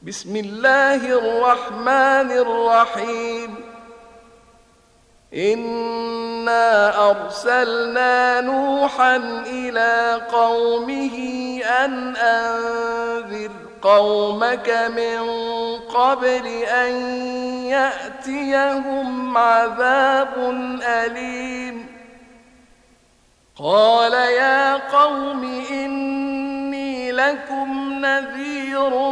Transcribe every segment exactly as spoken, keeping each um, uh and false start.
بسم الله الرحمن الرحيم إنا أرسلنا نوحا إلى قومه أن أنذر قومك من قبل أن يأتيهم عذاب أليم قال يا قوم إني لكم نذير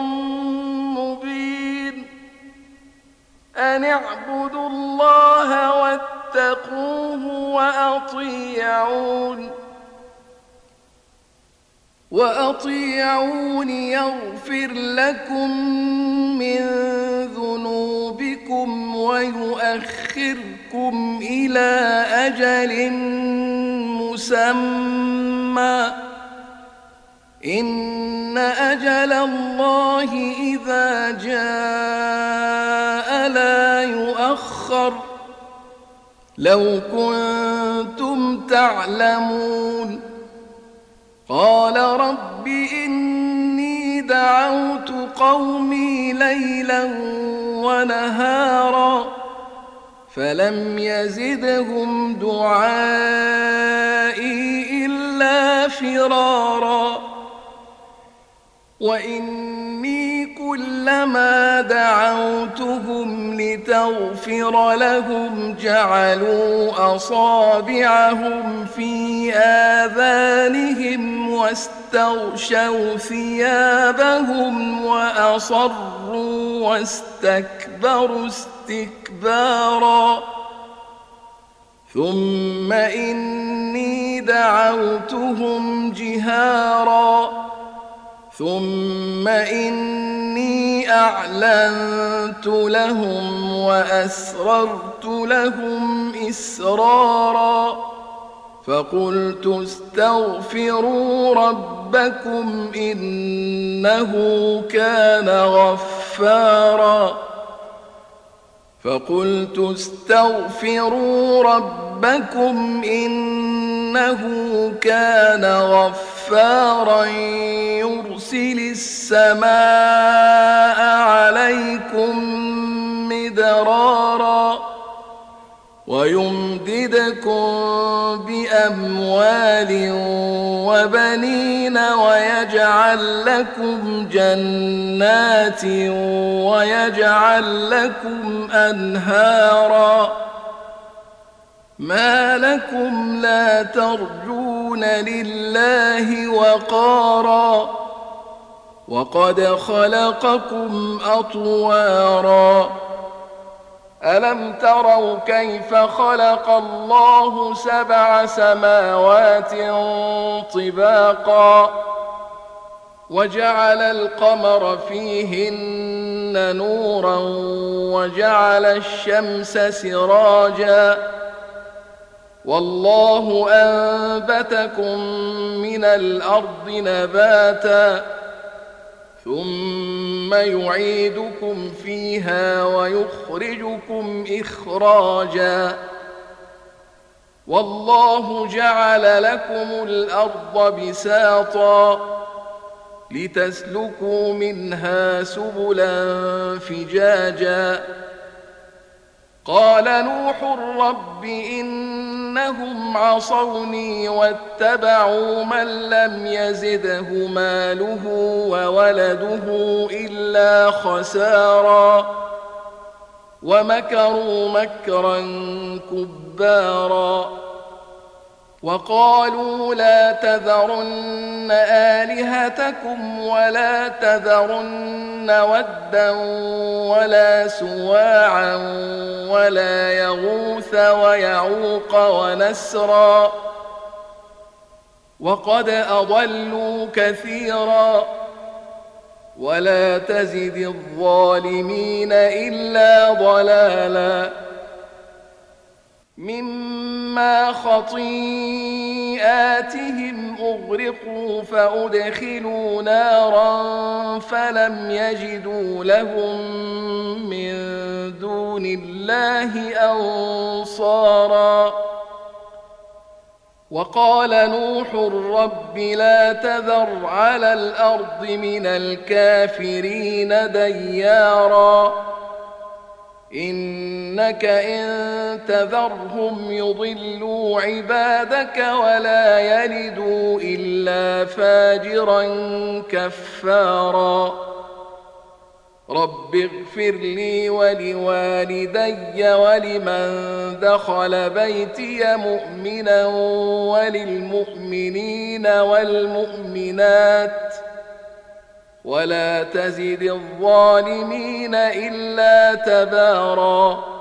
مبين أن اعبدوا الله واتقوه وأطيعون وأطيعون يغفر لكم من ذنوبكم ويؤخركم إلى أجل مسمى إن أجل الله إذا جاء لا يؤخر لو كنتم تعلمون قال رب إني دعوت قومي ليلا ونهارا فلم يزدهم دعائي إلا فرارا وإني كلما دعوتهم لتغفر لهم جعلوا أصابعهم في آذانهم واستغشوا ثيابهم وأصروا واستكبروا استكبارا ثم إني دعوتهم جهارا ثم إني أعلنت لهم وأسررت لهم إسرارا فقلت استغفروا ربكم إنه كان غفارا فقلت استغفروا ربكم إنه كان غفارا يرسل السماء عليكم مدرارا ويمددكم بأموال وبنين ويجعل لكم جنات ويجعل لكم أنهارا ما لكم لا ترجون لله وقارا وقد خلقكم أطوارا ألم تروا كيف خلق الله سبع سماوات طباقا وجعل القمر فيهن نورا وجعل الشمس سراجا والله أنبتكم من الأرض نباتا ثم يعيدكم فيها ويخرجكم إخراجا والله جعل لكم الأرض بساطا لتسلكوا منها سبلا فجاجا قال نوح رب إنهم عصوني واتبعوا من لم يزده ماله وولده إلا خسارا ومكروا مكرا كبارا وقالوا لا تذرن آلهتكم ولا تذرن ودا ولا سواعا ولا يغوث ويعوق ونسرا وقد أضلوا كثيرا ولا تزد الظالمين إلا ضلالا مما خطيئاتهم أغرقوا فأدخلوا نارا فلم يجدوا لهم من دون الله أنصارا وقال نوح رب لا تذر على الأرض من الكافرين ديارا إنك إن تذرهم يضلوا عبادك ولا يلدوا إلا فاجرا كفارا رب اغفر لي ولوالدي ولمن دخل بيتي مؤمنا وللمؤمنين والمؤمنات ولا تزد الظالمين إلا تباراً